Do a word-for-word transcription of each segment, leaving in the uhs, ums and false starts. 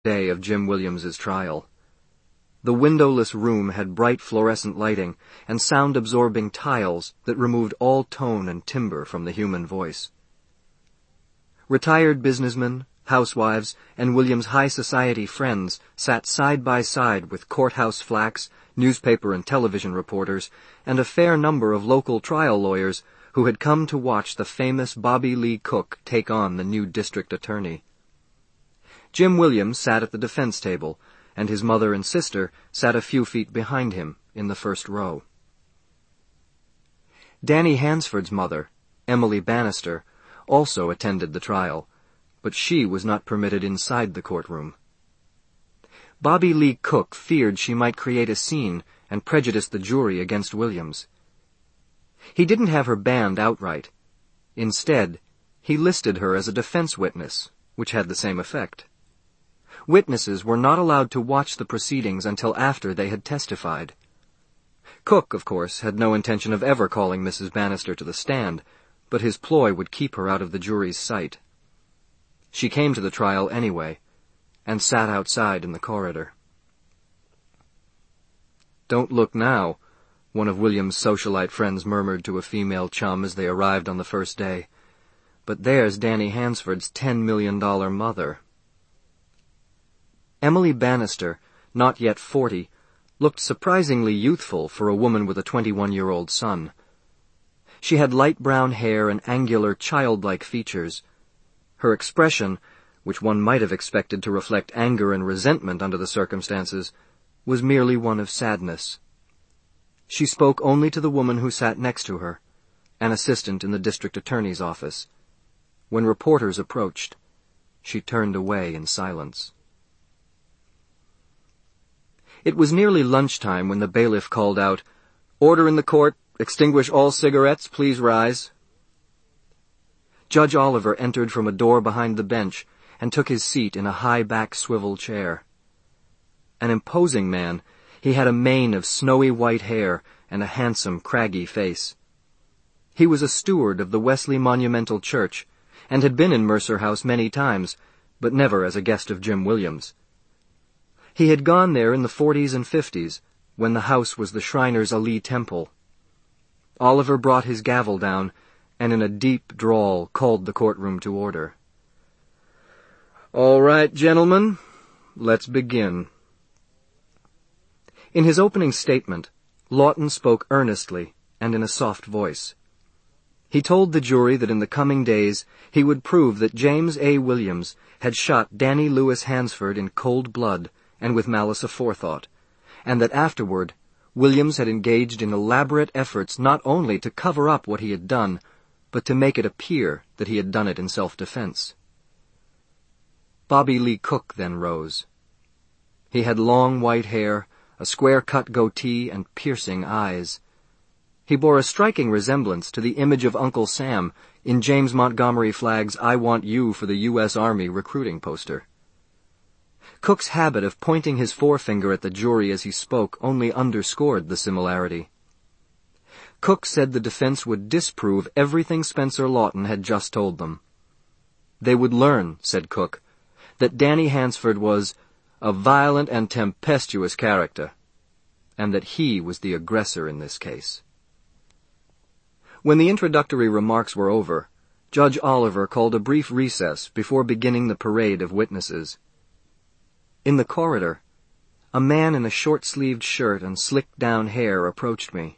day of Jim Williams's trial. The windowless room had bright fluorescent lighting and sound-absorbing tiles that removed all tone and timbre from the human voice. Retired businessmen, housewives, and Williams' high society friends sat side by side with courthouse flacks, newspaper and television reporters, and a fair number of local trial lawyers who had come to watch the famous Bobby Lee Cook take on the new district attorney. Jim Williams sat at the defense table, and his mother and sister sat a few feet behind him in the first row. Danny Hansford's mother, Emily Bannister, also attended the trial, but she was not permitted inside the courtroom. Bobby Lee Cook feared she might create a scene and prejudice the jury against Williams. He didn't have her banned outright. Instead, he listed her as a defense witness, which had the same effect. Witnesses were not allowed to watch the proceedings until after they had testified. Cook, of course, had no intention of ever calling Missus Bannister to the stand, but his ploy would keep her out of the jury's sight. She came to the trial anyway, and sat outside in the corridor. "Don't look now," one of William's socialite friends murmured to a female chum as they arrived on the first day. "But there's Danny Hansford's ten million dollar mother." Emily Bannister, not yet forty, looked surprisingly youthful for a woman with a twenty-one-year-old son. She had light brown hair and angular, childlike features. Her expression, which one might have expected to reflect anger and resentment under the circumstances, was merely one of sadness. She spoke only to the woman who sat next to her, an assistant in the district attorney's office. When reporters approached, she turned away in silence. It was nearly lunchtime when the bailiff called out, "Order in the court. Extinguish all cigarettes. Please rise." Judge Oliver entered from a door behind the bench and took his seat in a high-back swivel chair. An imposing man, he had a mane of snowy white hair and a handsome, craggy face. He was a steward of the Wesley Monumental Church and had been in Mercer House many times, but never as a guest of Jim Williams. He had gone there in the forties and fifties, when the house was the Shriners Ali Temple. Oliver brought his gavel down, and in a deep drawl called the courtroom to order. "All right, gentlemen, let's begin." In his opening statement, Lawton spoke earnestly and in a soft voice. He told the jury that in the coming days he would prove that James A. Williams had shot Danny Lewis Hansford in cold blood and with malice aforethought, and that afterward Williams had engaged in elaborate efforts not only to cover up what he had done, but to make it appear that he had done it in self-defense. Bobby Lee Cook then rose. He had long white hair, a square-cut goatee, and piercing eyes. He bore a striking resemblance to the image of Uncle Sam in James Montgomery Flagg's "I Want You" for the U S Army recruiting poster. Cook's habit of pointing his forefinger at the jury as he spoke only underscored the similarity. Cook said the defense would disprove everything Spencer Lawton had just told them. They would learn, said Cook, that Danny Hansford was a violent and tempestuous character, and that he was the aggressor in this case. When the introductory remarks were over, Judge Oliver called a brief recess before beginning the parade of witnesses. In the corridor, a man in a short-sleeved shirt and slicked-down hair approached me.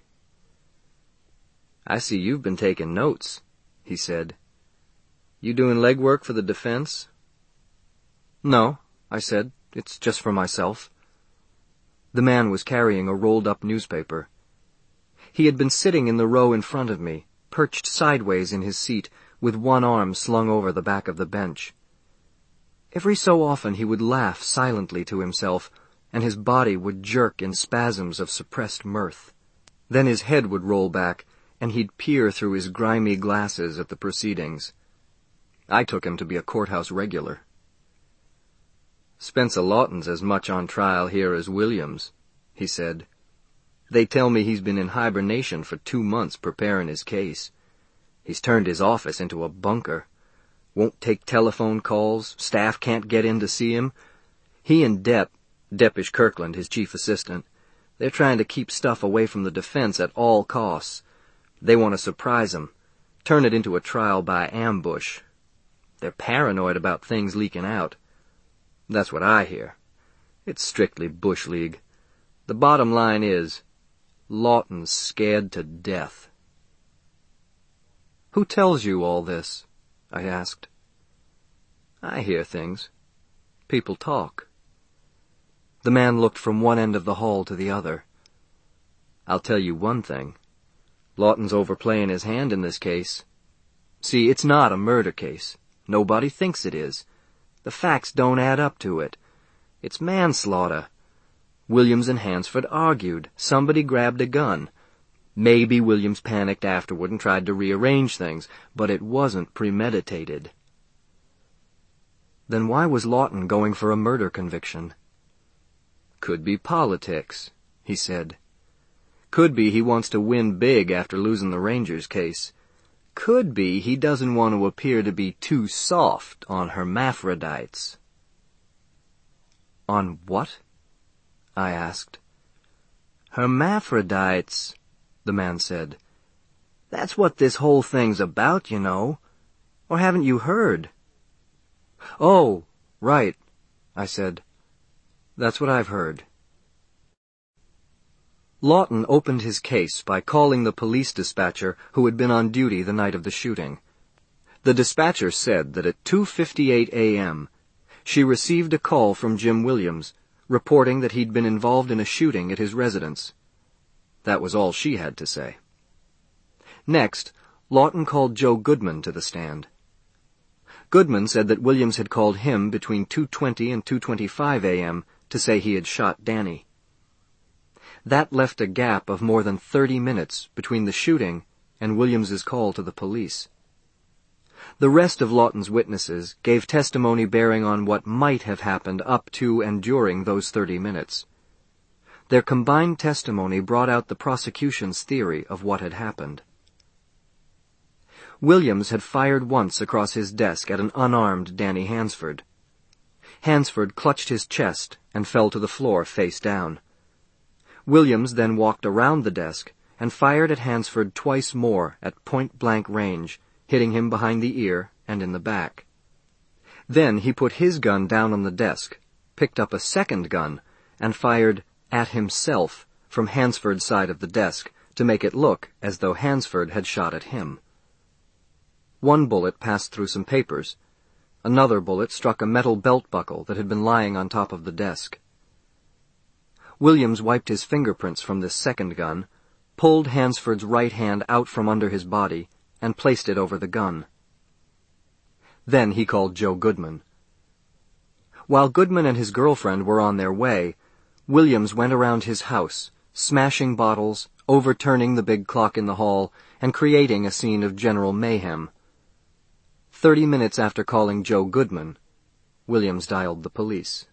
"I see you've been taking notes," he said. "You doing legwork for the defense?" "No," I said. "It's just for myself." The man was carrying a rolled-up newspaper. He had been sitting in the row in front of me, perched sideways in his seat, with one arm slung over the back of the bench. Every so often he would laugh silently to himself, and his body would jerk in spasms of suppressed mirth. Then his head would roll back, and he'd peer through his grimy glasses at the proceedings. I took him to be a courthouse regular. "Spencer Lawton's as much on trial here as Williams," he said. "They tell me he's been in hibernation for two months preparing his case. He's turned his office into a bunker. Won't take telephone calls, staff can't get in to see him. He and Depp, Deppish Kirkland, his chief assistant, they're trying to keep stuff away from the defense at all costs. They want to surprise him, turn it into a trial by ambush. They're paranoid about things leaking out. That's what I hear. It's strictly Bush League. The bottom line is, Lawton's scared to death. "Who tells you all this?" I asked. "I hear things. People talk." The man looked from one end of the hall to the other. "I'll tell you one thing. Lawton's overplaying his hand in this case. See, it's not a murder case. Nobody thinks it is. The facts don't add up to it. It's manslaughter. Williams and Hansford argued. Somebody grabbed a gun. Maybe Williams panicked afterward and tried to rearrange things, but it wasn't premeditated." "Then why was Lawton going for a murder conviction?" "Could be politics," he said. "Could be he wants to win big after losing the Rangers case. Could be he doesn't want to appear to be too soft on hermaphrodites." "On what?" I asked. "Hermaphrodites," the man said. "That's what this whole thing's about, you know. Or haven't you heard?" "Oh, right," I said. "That's what I've heard." Lawton opened his case by calling the police dispatcher who had been on duty the night of the shooting. The dispatcher said that at two fifty-eight a m she received a call from Jim Williams, reporting that he'd been involved in a shooting at his residence. That was all she had to say. Next, Lawton called Joe Goodman to the stand. Goodman said that Williams had called him between two twenty and two twenty-five a m to say he had shot Danny. That left a gap of more than thirty minutes between the shooting and Williams's call to the police. The rest of Lawton's witnesses gave testimony bearing on what might have happened up to and during those thirty minutes. Their combined testimony brought out the prosecution's theory of what had happened. Williams had fired once across his desk at an unarmed Danny Hansford. Hansford clutched his chest and fell to the floor face down. Williams then walked around the desk and fired at Hansford twice more at point-blank range, hitting him behind the ear and in the back. Then he put his gun down on the desk, picked up a second gun, and fired at himself from Hansford's side of the desk to make it look as though Hansford had shot at him. One bullet passed through some papers. Another bullet struck a metal belt buckle that had been lying on top of the desk. Williams wiped his fingerprints from this second gun, pulled Hansford's right hand out from under his body, and placed it over the gun. Then he called Joe Goodman. While Goodman and his girlfriend were on their way, Williams went around his house, smashing bottles, overturning the big clock in the hall, and creating a scene of general mayhem. Thirty minutes after calling Joe Goodman, Williams dialed the police.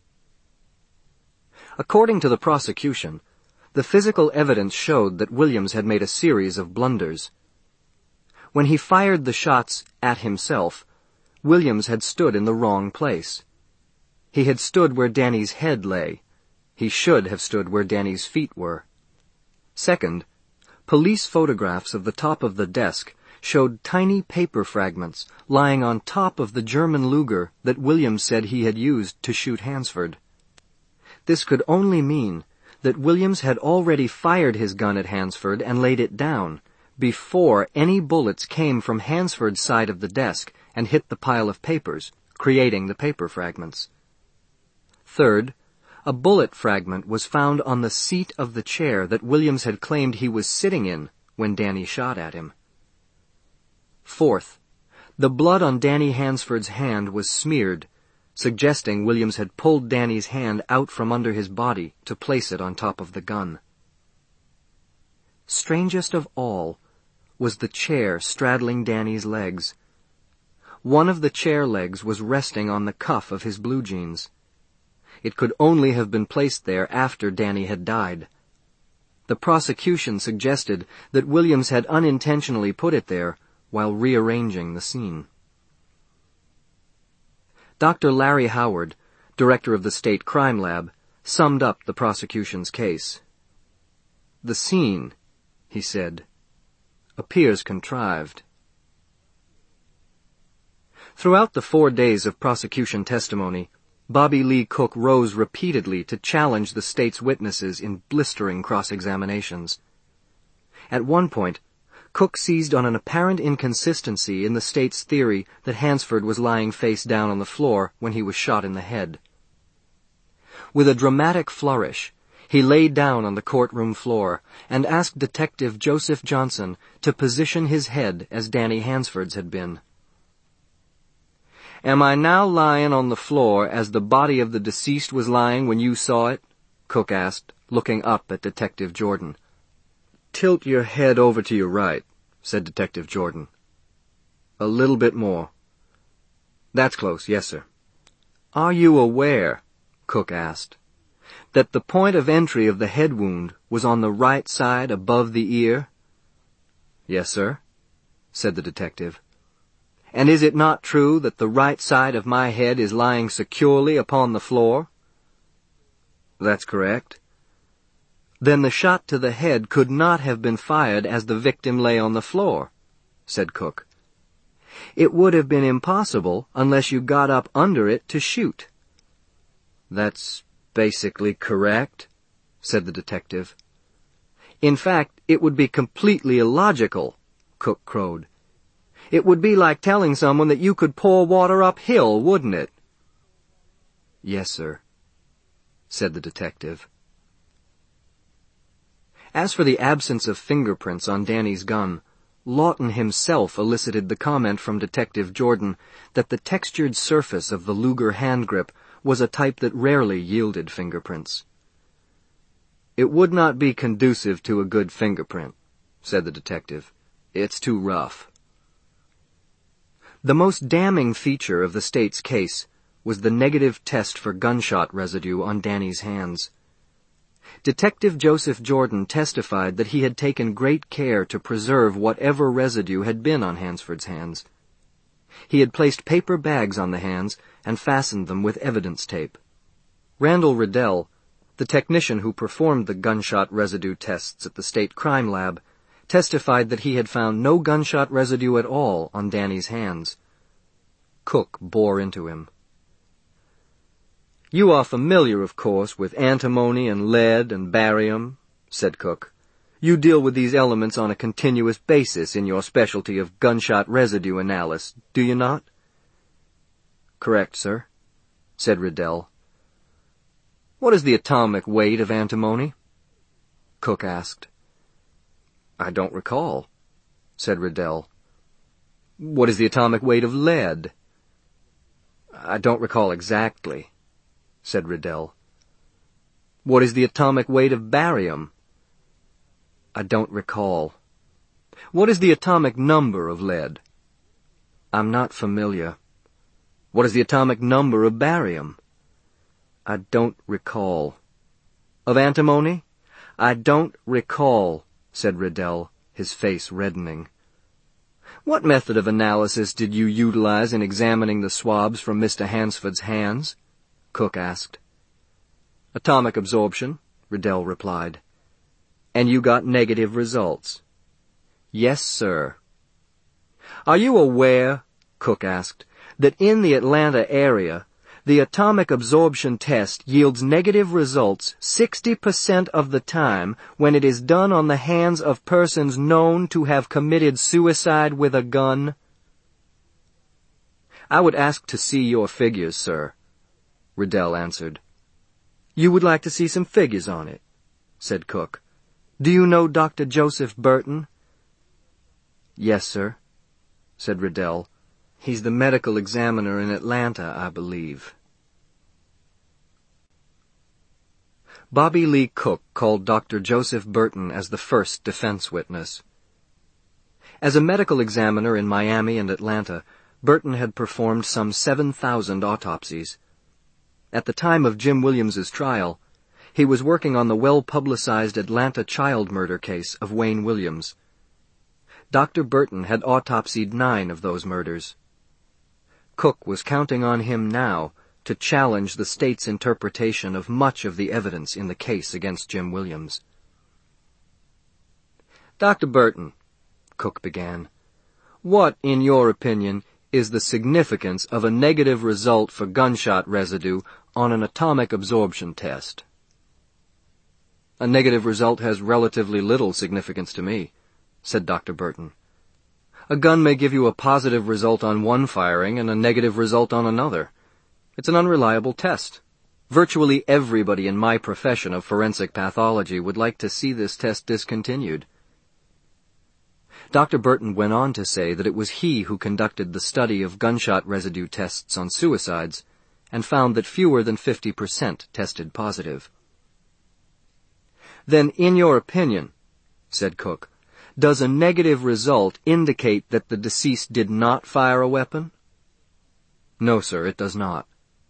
According to the prosecution, the physical evidence showed that Williams had made a series of blunders. When he fired the shots at himself, Williams had stood in the wrong place. He had stood where Danny's head lay. He should have stood where Danny's feet were. Second, police photographs of the top of the desk showed tiny paper fragments lying on top of the German Luger that Williams said he had used to shoot Hansford. This could only mean that Williams had already fired his gun at Hansford and laid it down before any bullets came from Hansford's side of the desk and hit the pile of papers, creating the paper fragments. Third, a bullet fragment was found on the seat of the chair that Williams had claimed he was sitting in when Danny shot at him. Fourth, the blood on Danny Hansford's hand was smeared, suggesting Williams had pulled Danny's hand out from under his body to place it on top of the gun. Strangest of all was the chair straddling Danny's legs. One of the chair legs was resting on the cuff of his blue jeans. It could only have been placed there after Danny had died. The prosecution suggested that Williams had unintentionally put it there while rearranging the scene. Doctor Larry Howard, director of the State Crime Lab, summed up the prosecution's case. "The scene," he said, "appears contrived." Throughout the four days of prosecution testimony, Bobby Lee Cook rose repeatedly to challenge the state's witnesses in blistering cross-examinations. At one point, Cook seized on an apparent inconsistency in the state's theory that Hansford was lying face down on the floor when he was shot in the head. With a dramatic flourish, he lay down on the courtroom floor and asked Detective Joseph Johnson to position his head as Danny Hansford's had been. "Am I now lying on the floor as the body of the deceased was lying when you saw it?" Cook asked, looking up at Detective Jordan. "Tilt your head over to your right," said Detective Jordan. "A little bit more. That's close, yes, sir." "Are you aware," Cook asked, "that the point of entry of the head wound was on the right side above the ear?" "Yes, sir," said the detective. "And is it not true that the right side of my head is lying securely upon the floor?" "That's correct." "Then the shot to the head could not have been fired as the victim lay on the floor," said Cook. "It would have been impossible unless you got up under it to shoot." "That's basically correct," said the detective. "In fact, it would be completely illogical," Cook crowed. "It would be like telling someone that you could pour water uphill, wouldn't it?" "Yes, sir," said the detective. As for the absence of fingerprints on Danny's gun, Lawton himself elicited the comment from Detective Jordan that the textured surface of the Luger hand grip was a type that rarely yielded fingerprints. "It would not be conducive to a good fingerprint," said the detective. "It's too rough." The most damning feature of the state's case was the negative test for gunshot residue on Danny's hands. Detective Joseph Jordan testified that he had taken great care to preserve whatever residue had been on Hansford's hands. He had placed paper bags on the hands and fastened them with evidence tape. Randall Riddell, the technician who performed the gunshot residue tests at the State Crime Lab, testified that he had found no gunshot residue at all on Danny's hands. Cook bore into him. "You are familiar, of course, with antimony and lead and barium," said Cook. "You deal with these elements on a continuous basis in your specialty of gunshot residue analysis, do you not?" "Correct, sir," said Riddell. "What is the atomic weight of antimony?" Cook asked. "I don't recall," said Riddell. "What is the atomic weight of lead?" "I don't recall exactly," said Riddell. "What is the atomic weight of barium?" "I don't recall." "What is the atomic number of lead?" "I'm not familiar." "What is the atomic number of barium?" "I don't recall." "Of antimony?" "I don't recall," said Riddell, his face reddening. "What method of analysis did you utilize in examining the swabs from Mister Hansford's hands?" Cook asked. "Atomic absorption," Riddell replied. "And you got negative results?" "Yes, sir." "Are you aware," Cook asked, "that in the Atlanta area, the atomic absorption test yields negative results sixty percent of the time when it is done on the hands of persons known to have committed suicide with a gun?" "I would ask to see your figures, sir," Riddell answered. "You would like to see some figures on it?" said Cook. "Do you know Doctor Joseph Burton?" "Yes, sir," said Riddell. "He's the medical examiner in Atlanta, I believe." Bobby Lee Cook called Doctor Joseph Burton as the first defense witness. As a medical examiner in Miami and Atlanta, Burton had performed some seven thousand autopsies. At the time of Jim Williams's trial, he was working on the well-publicized Atlanta child murder case of Wayne Williams. Doctor Burton had autopsied nine of those murders. Cook was counting on him now to challenge the state's interpretation of much of the evidence in the case against Jim Williams. "Doctor Burton," Cook began, "what, in your opinion, is the significance of a negative result for gunshot residue on an atomic absorption test?" "A negative result has relatively little significance to me," said Doctor Burton. "A gun may give you a positive result on one firing and a negative result on another. It's an unreliable test. Virtually everybody in my profession of forensic pathology would like to see this test discontinued." Doctor Burton went on to say that it was he who conducted the study of gunshot residue tests on suicides and found that fewer than fifty percent tested positive. "Then, in your opinion," said Cook, "does a negative result indicate that the deceased did not fire a weapon?" "No, sir, it does not."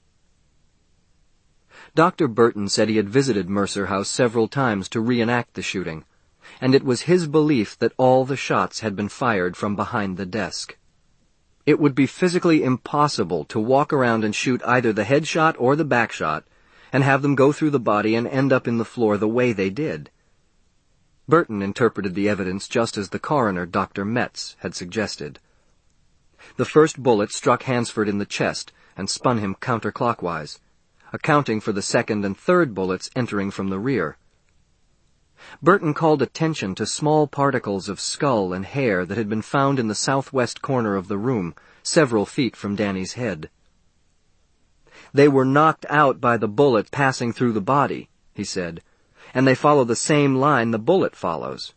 Doctor Burton said he had visited Mercer House several times to reenact the shooting, and it was his belief that all the shots had been fired from behind the desk. It would be physically impossible to walk around and shoot either the head shot or the back shot, and have them go through the body and end up in the floor the way they did. Burton interpreted the evidence just as the coroner, Doctor Metz, had suggested. The first bullet struck Hansford in the chest and spun him counterclockwise, accounting for the second and third bullets entering from the rear. Burton called attention to small particles of skull and hair that had been found in the southwest corner of the room, several feet from Danny's head. "They were knocked out by the bullet passing through the body," he said, "and they follow the same line the bullet follows."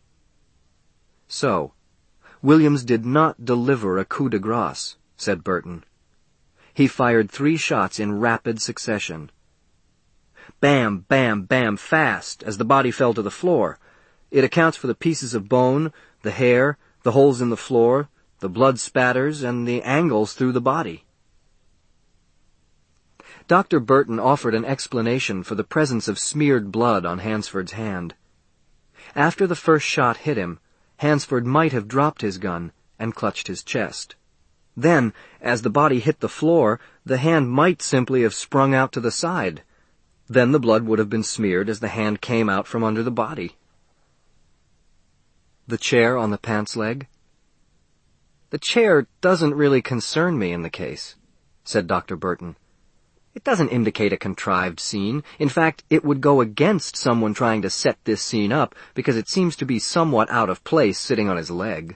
"So, Williams did not deliver a coup de grace," said Burton. "He fired three shots in rapid succession. Bam, bam, bam, fast, as the body fell to the floor. It accounts for the pieces of bone, the hair, the holes in the floor, the blood spatters, and the angles through the body." Doctor Burton offered an explanation for the presence of smeared blood on Hansford's hand. After the first shot hit him, Hansford might have dropped his gun and clutched his chest. Then, as the body hit the floor, the hand might simply have sprung out to the side. Then the blood would have been smeared as the hand came out from under the body. "The chair on the pants leg?" "The chair doesn't really concern me in the case," said Doctor Burton. "It doesn't indicate a contrived scene. In fact, it would go against someone trying to set this scene up because it seems to be somewhat out of place sitting on his leg."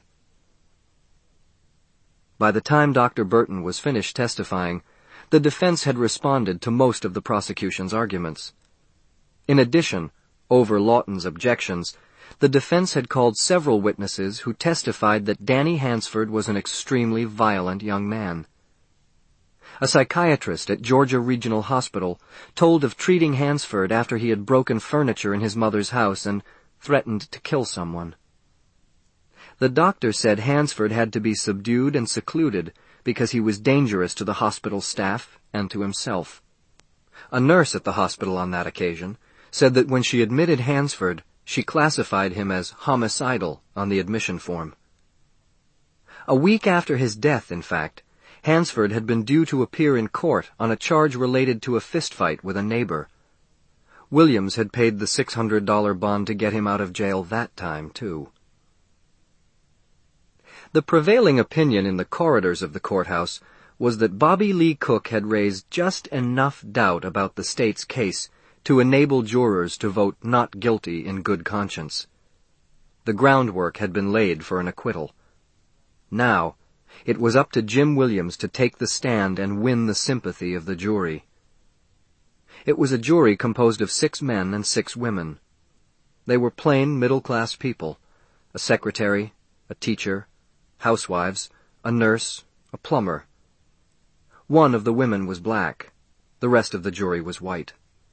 By the time Doctor Burton was finished testifying, the defense had responded to most of the prosecution's arguments. In addition, over Lawton's objections, the defense had called several witnesses who testified that Danny Hansford was an extremely violent young man. A psychiatrist at Georgia Regional Hospital told of treating Hansford after he had broken furniture in his mother's house and threatened to kill someone. The doctor said Hansford had to be subdued and secluded because he was dangerous to the hospital staff and to himself. A nurse at the hospital on that occasion said that when she admitted Hansford, she classified him as homicidal on the admission form. A week after his death, in fact, Hansford had been due to appear in court on a charge related to a fistfight with a neighbor. Williams had paid the six hundred dollar bond to get him out of jail that time, too. The prevailing opinion in the corridors of the courthouse was that Bobby Lee Cook had raised just enough doubt about the state's case to enable jurors to vote not guilty in good conscience. The groundwork had been laid for an acquittal. Now, it was up to Jim Williams to take the stand and win the sympathy of the jury. It was a jury composed of six men and six women. They were plain middle-class people, a secretary, a teacher, housewives, a nurse, a plumber. One of the women was black. The rest of the jury was white.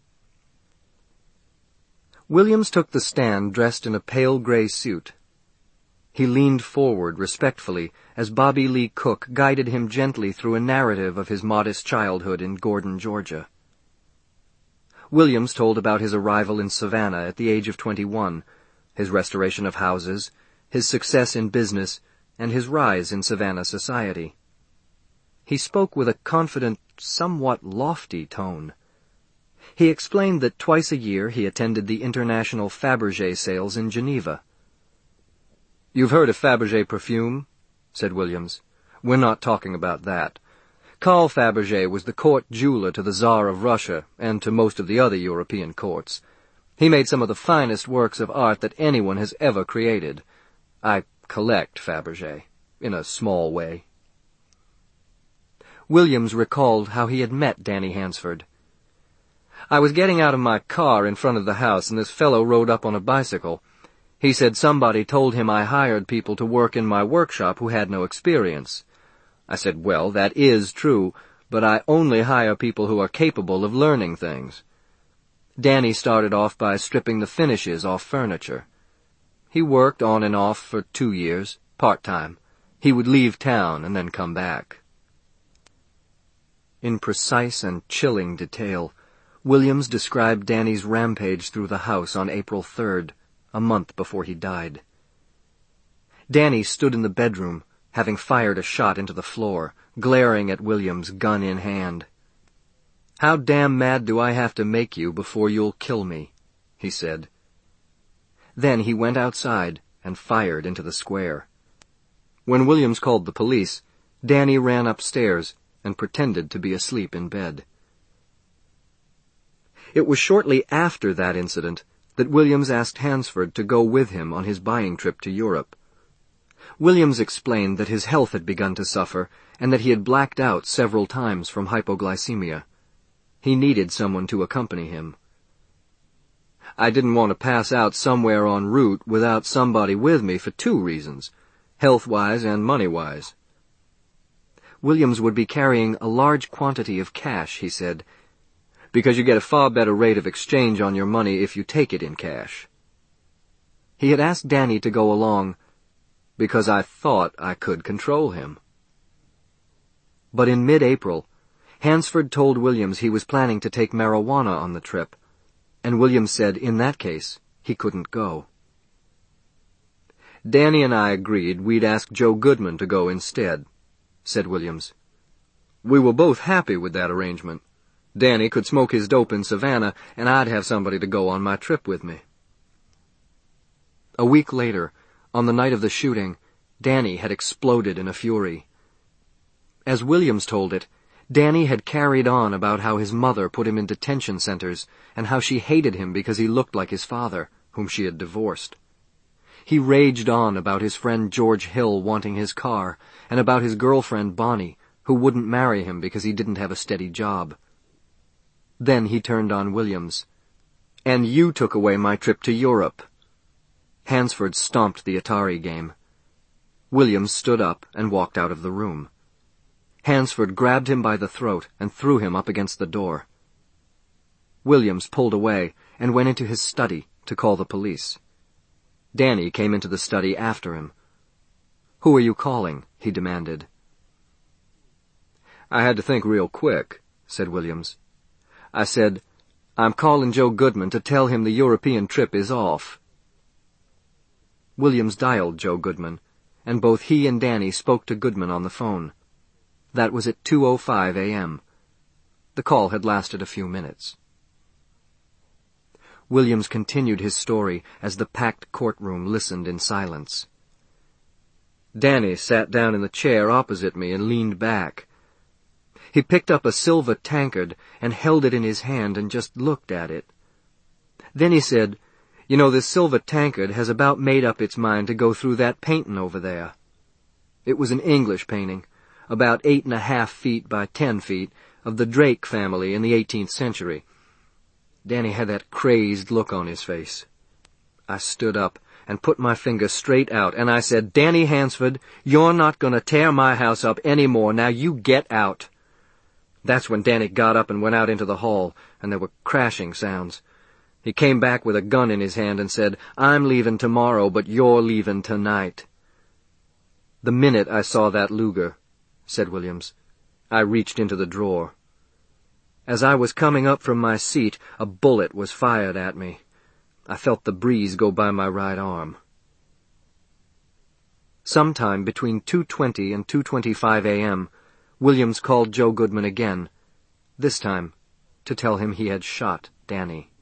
Williams took the stand dressed in a pale gray suit. He leaned forward respectfully as Bobby Lee Cook guided him gently through a narrative of his modest childhood in Gordon, Georgia. Williams told about his arrival in Savannah at the age of twenty-one, his restoration of houses, his success in business, and his rise in Savannah society. He spoke with a confident, somewhat lofty tone. He explained that twice a year he attended the international Fabergé sales in Geneva. "You've heard of Fabergé perfume?" said Williams. "We're not talking about that. Carl Fabergé was the court jeweler to the Tsar of Russia and to most of the other European courts. He made some of the finest works of art that anyone has ever created. I collect Fabergé, in a small way." Williams recalled how he had met Danny Hansford. "I was getting out of my car in front of the house, and this fellow rode up on a bicycle. He said somebody told him I hired people to work in my workshop who had no experience. I said, well, that is true, but I only hire people who are capable of learning things. Danny started off by stripping the finishes off furniture. He worked on and off for two years, part-time. He would leave town and then come back." In precise and chilling detail, Williams described Danny's rampage through the house on April third, a month before he died. Danny stood in the bedroom, having fired a shot into the floor, glaring at Williams, gun in hand. "How damn mad do I have to make you before you'll kill me?" he said. Then he went outside and fired into the square. When Williams called the police, Danny ran upstairs and pretended to be asleep in bed. It was shortly after that incident that Williams asked Hansford to go with him on his buying trip to Europe. Williams explained that his health had begun to suffer and that he had blacked out several times from hypoglycemia. He needed someone to accompany him. "I didn't want to pass out somewhere en route without somebody with me for two reasons, health-wise and money-wise." Williams would be carrying a large quantity of cash, he said, "because you get a far better rate of exchange on your money if you take it in cash." He had asked Danny to go along because I thought I could control him. But in mid-April, Hansford told Williams he was planning to take marijuana on the trip, and Williams said in that case he couldn't go. "Danny and I agreed we'd ask Joe Goodman to go instead," said Williams. "We were both happy with that arrangement. Danny could smoke his dope in Savannah, and I'd have somebody to go on my trip with me." A week later, on the night of the shooting, Danny had exploded in a fury. As Williams told it, Danny had carried on about how his mother put him in detention centers and how she hated him because he looked like his father, whom she had divorced. He raged on about his friend George Hill wanting his car, and about his girlfriend Bonnie, who wouldn't marry him because he didn't have a steady job. Then he turned on Williams. "And you took away my trip to Europe." Hansford stomped the Atari game. Williams stood up and walked out of the room. Hansford grabbed him by the throat and threw him up against the door. Williams pulled away and went into his study to call the police. Danny came into the study after him. "Who are you calling?" he demanded. "I had to think real quick," said Williams. "I said, I'm calling Joe Goodman to tell him the European trip is off." Williams dialed Joe Goodman, and both he and Danny spoke to Goodman on the phone. That was at two oh five a.m. The call had lasted a few minutes. Williams continued his story as the packed courtroom listened in silence. Danny sat down in the chair opposite me and leaned back. He picked up a silver tankard and held it in his hand and just looked at it. Then he said, "You know, this silver tankard has about made up its mind to go through that painting over there." It was an English painting, about eight and a half feet by ten feet, of the Drake family in the eighteenth century. Danny had that crazed look on his face. I stood up and put my finger straight out, and I said, "Danny Hansford, you're not going to tear my house up any more. Now you get out." That's when Danny got up and went out into the hall, and there were crashing sounds. He came back with a gun in his hand and said, "I'm leaving tomorrow, but you're leaving tonight." "The minute I saw that Luger," said Williams, "I reached into the drawer. As I was coming up from my seat, a bullet was fired at me. I felt the breeze go by my right arm." Sometime between two twenty and two twenty-five a.m., Williams called Joe Goodman again, this time to tell him he had shot Danny.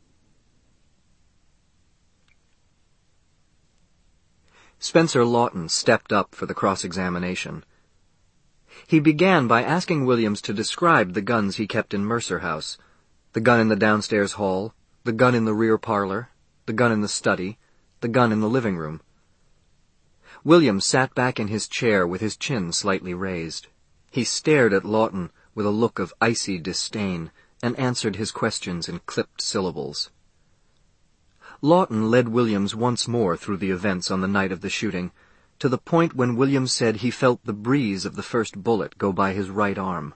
Spencer Lawton stepped up for the cross-examination. He began by asking Williams to describe the guns he kept in Mercer House, the gun in the downstairs hall, the gun in the rear parlor, the gun in the study, the gun in the living room. Williams sat back in his chair with his chin slightly raised. He stared at Lawton with a look of icy disdain and answered his questions in clipped syllables. Lawton led Williams once more through the events on the night of the shooting, to the point when Williams said he felt the breeze of the first bullet go by his right arm.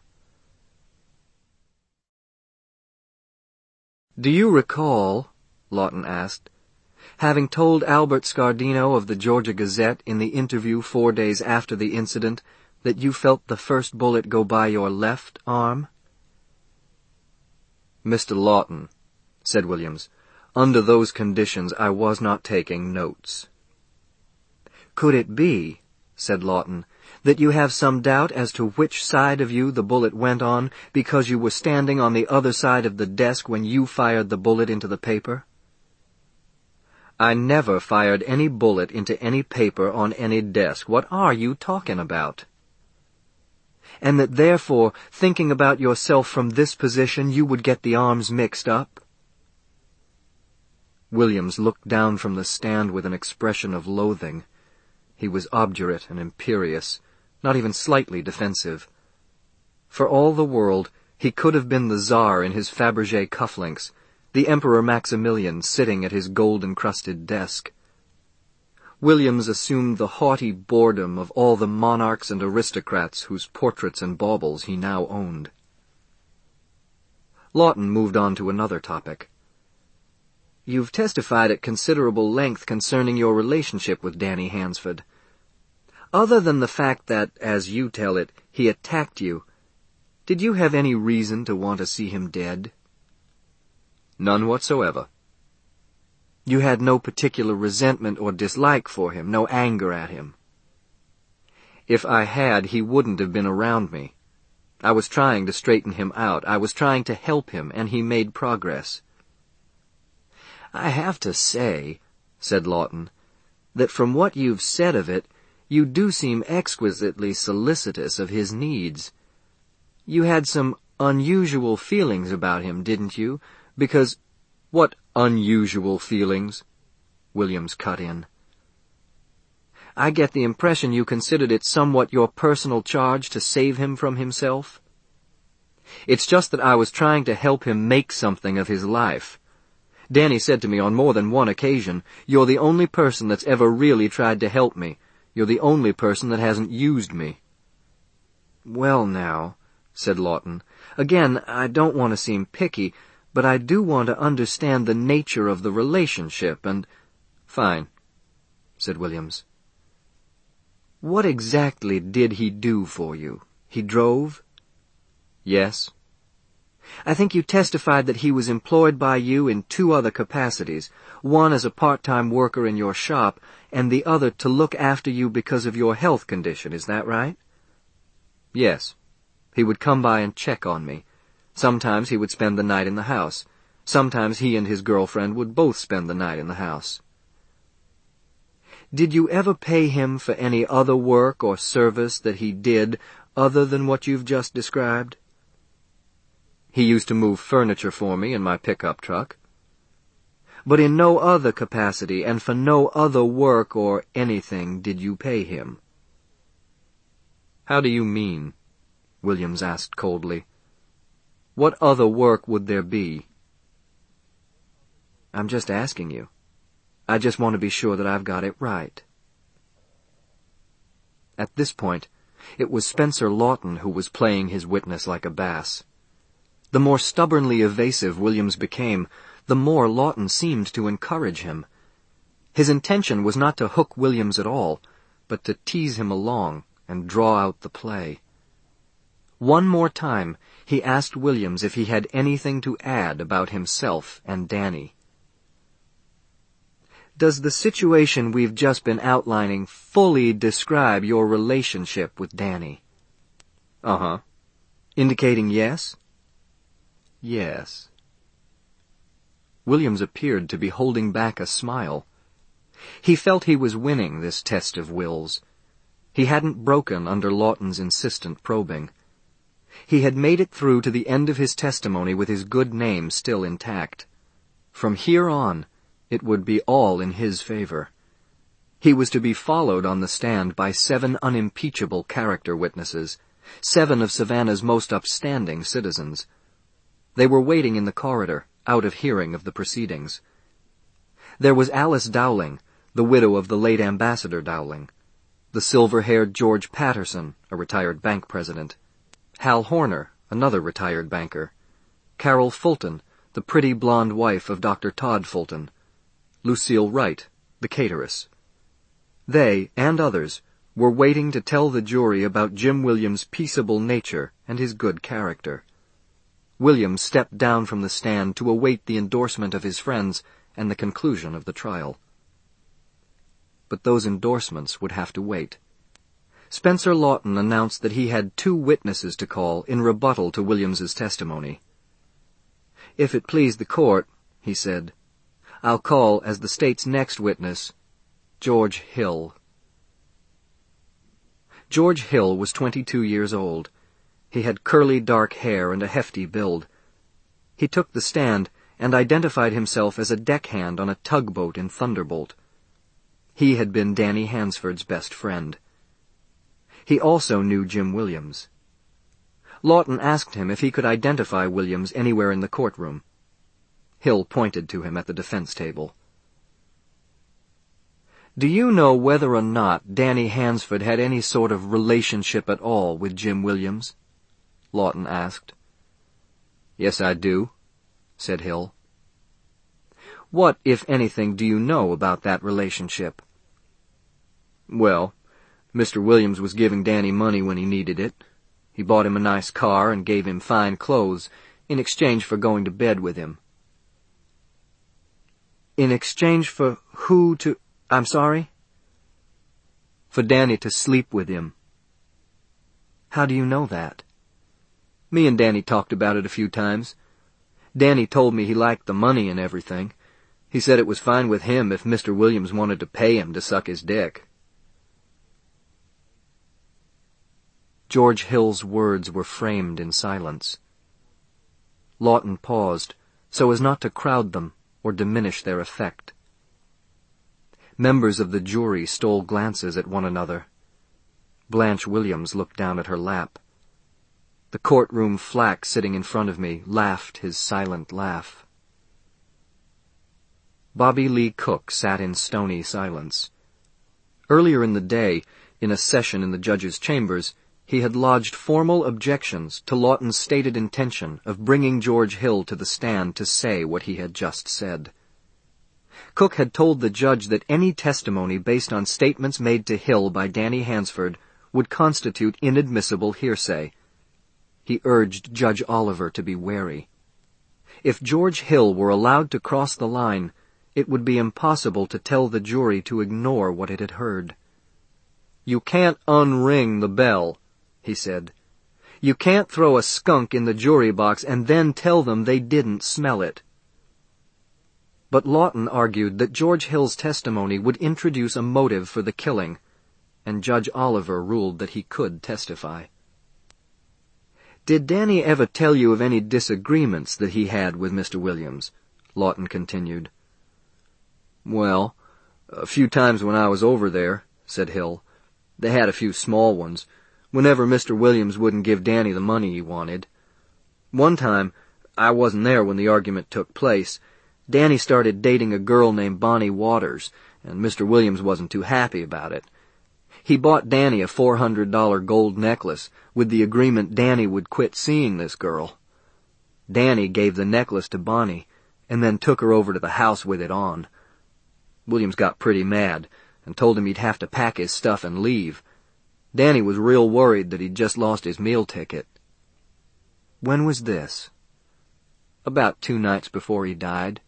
"Do you recall," Lawton asked, "having told Albert Scardino of the Georgia Gazette in the interview four days after the incident that you felt the first bullet go by your left arm?" "Mister Lawton," said Williams, "under those conditions I was not taking notes." "Could it be," said Lawton, "that you have some doubt as to which side of you the bullet went on because you were standing on the other side of the desk when you fired the bullet into the paper?" "I never fired any bullet into any paper on any desk. What are you talking about?" "And that therefore, thinking about yourself from this position, you would get the arms mixed up?" Williams looked down from the stand with an expression of loathing. He was obdurate and imperious, not even slightly defensive. For all the world, he could have been the Tsar in his Fabergé cufflinks, the Emperor Maximilian sitting at his gold-encrusted desk. Williams assumed the haughty boredom of all the monarchs and aristocrats whose portraits and baubles he now owned. Lawton moved on to another topic. "You've testified at considerable length concerning your relationship with Danny Hansford. Other than the fact that, as you tell it, he attacked you, did you have any reason to want to see him dead?" "None whatsoever." "You had no particular resentment or dislike for him, no anger at him?" "If I had, he wouldn't have been around me. I was trying to straighten him out. I was trying to help him, and he made progress." "I have to say," said Lawton, "that from what you've said of it, you do seem exquisitely solicitous of his needs. You had some unusual feelings about him, didn't you? Because—" "What unusual feelings?" Williams cut in. "I get the impression you considered it somewhat your personal charge to save him from himself." "It's just that I was trying to help him make something of his life. Danny said to me on more than one occasion, 'You're the only person that's ever really tried to help me. You're the only person that hasn't used me.'" "Well now," said Lawton, "again, I don't want to seem picky, but I do want to understand the nature of the relationship, and—" "Fine," said Williams. "What exactly did he do for you? He drove?" "Yes." "I think you testified that he was employed by you in two other capacities, one as a part-time worker in your shop, and the other to look after you because of your health condition, is that right?" "Yes. He would come by and check on me. Sometimes he would spend the night in the house. Sometimes he and his girlfriend would both spend the night in the house." "Did you ever pay him for any other work or service that he did other than what you've just described?" "He used to move furniture for me in my pickup truck." "But in no other capacity and for no other work or anything did you pay him?" "How do you mean?" Williams asked coldly. "What other work would there be?" "I'm just asking you. I just want to be sure that I've got it right." At this point, it was Spencer Lawton who was playing his witness like a bass. The more stubbornly evasive Williams became, the more Lawton seemed to encourage him. His intention was not to hook Williams at all, but to tease him along and draw out the play. One more time, he asked Williams if he had anything to add about himself and Danny. "Does the situation we've just been outlining fully describe your relationship with Danny?" Uh-huh. Indicating yes? Yes. Williams appeared to be holding back a smile. He felt he was winning this test of wills. He hadn't broken under Lawton's insistent probing. He had made it through to the end of his testimony with his good name still intact. From here on, it would be all in his favor. He was to be followed on the stand by seven unimpeachable character witnesses, seven of Savannah's most upstanding citizens. They were waiting in the corridor, out of hearing of the proceedings. There was Alice Dowling, the widow of the late Ambassador Dowling, the silver-haired George Patterson, a retired bank president, Hal Horner, another retired banker, Carol Fulton, the pretty blonde wife of Doctor Todd Fulton, Lucille Wright, the cateress. They, and others, were waiting to tell the jury about Jim Williams' peaceable nature and his good character. Williams stepped down from the stand to await the endorsement of his friends and the conclusion of the trial. But those endorsements would have to wait. Spencer Lawton announced that he had two witnesses to call in rebuttal to Williams's testimony. "If it please the court," he said, "I'll call as the state's next witness, George Hill." George Hill was twenty-two years old. He had curly dark hair and a hefty build. He took the stand and identified himself as a deckhand on a tugboat in Thunderbolt. He had been Danny Hansford's best friend. He also knew Jim Williams. Lawton asked him if he could identify Williams anywhere in the courtroom. Hill pointed to him at the defense table. "Do you know whether or not Danny Hansford had any sort of relationship at all with Jim Williams?" Lawton asked. "Yes, I do," said Hill. "What, if anything, do you know about that relationship?" "Well, Mister Williams was giving Danny money when he needed it. He bought him a nice car and gave him fine clothes in exchange for going to bed with him." "In exchange for who to... I'm sorry?" "For Danny to sleep with him." "How do you know that?" "Me and Danny talked about it a few times. Danny told me he liked the money and everything. He said it was fine with him if Mister Williams wanted to pay him to suck his dick." George Hill's words were framed in silence. Lawton paused, so as not to crowd them or diminish their effect. Members of the jury stole glances at one another. Blanche Williams looked down at her lap. The courtroom flack sitting in front of me laughed his silent laugh. Bobby Lee Cook sat in stony silence. Earlier in the day, in a session in the judge's chambers, he had lodged formal objections to Lawton's stated intention of bringing George Hill to the stand to say what he had just said. Cook had told the judge that any testimony based on statements made to Hill by Danny Hansford would constitute inadmissible hearsay. He urged Judge Oliver to be wary. If George Hill were allowed to cross the line, it would be impossible to tell the jury to ignore what it had heard. "You can't unring the bell," he said. "You can't throw a skunk in the jury box and then tell them they didn't smell it." But Lawton argued that George Hill's testimony would introduce a motive for the killing, and Judge Oliver ruled that he could testify. "Did Danny ever tell you of any disagreements that he had with Mister Williams?" Lawton continued. "Well, a few times when I was over there," said Hill. "They had a few small ones, whenever Mister Williams wouldn't give Danny the money he wanted. One time, I wasn't there when the argument took place, Danny started dating a girl named Bonnie Waters, and Mister Williams wasn't too happy about it. He bought Danny a four hundred dollar gold necklace with the agreement Danny would quit seeing this girl. Danny gave the necklace to Bonnie and then took her over to the house with it on. Williams got pretty mad and told him he'd have to pack his stuff and leave. Danny was real worried that he'd just lost his meal ticket." "When was this?" "About two nights before he died."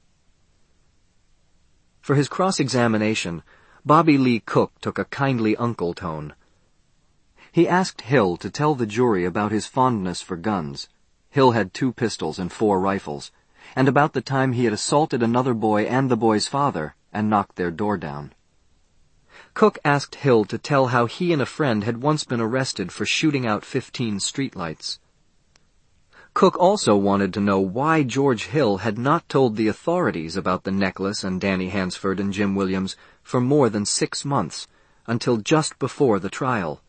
For his cross-examination, Bobby Lee Cook took a kindly uncle tone. He asked Hill to tell the jury about his fondness for guns. Hill had two pistols and four rifles, and about the time he had assaulted another boy and the boy's father and knocked their door down. Cook asked Hill to tell how he and a friend had once been arrested for shooting out fifteen streetlights. Cook also wanted to know why George Hill had not told the authorities about the necklace and Danny Hansford and Jim Williams for more than six months, until just before the trial.